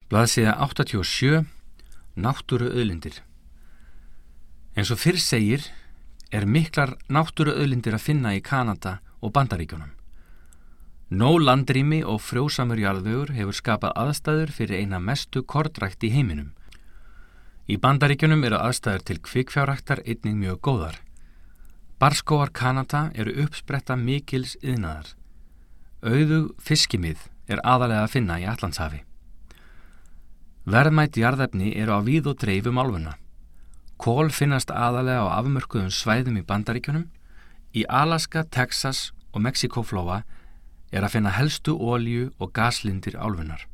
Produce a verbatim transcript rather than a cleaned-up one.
Blaðsíða áttatíu og sjö. Náttúruauðlindir. Eins og fyrr segir er miklar náttúruauðlindir að finna í Kanada og Bandaríkjunum. Nóg landrými og frjósamur jarðvegur hefur skapað aðstæður fyrir eina mestu kornrækt í heiminum. Í Bandaríkjunum eru aðstæður til kvikfjárræktar einnig mjög góðar. Barrskógar Kanada eru uppspretta mikils iðnaðar. Auðug fiskimið er aðalega að finna í Atlantshafi. Verðmæt jarðefni eru á víð og dreif um álfuna. Kol finnast aðalega á afmörkuðum svæðum í Bandaríkjunum. Í Alaska, Texas og Mexíkóflóa er að finna helstu olíu- og gaslindir álfunnar.